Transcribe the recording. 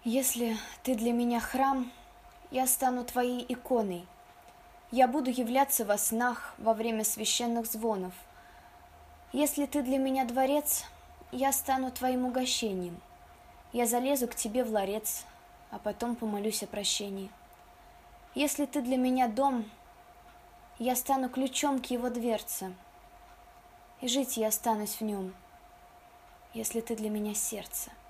Если ты для меня храм, я стану твоей иконой. Я буду являться во снах во время священных звонов. Если ты для меня дворец, я стану твоим угощением. Я залезу к тебе в ларец, а потом помолюсь о прощении. Если ты для меня дом, я стану ключом к его дверце, и жить я останусь в нем, если ты для меня сердце.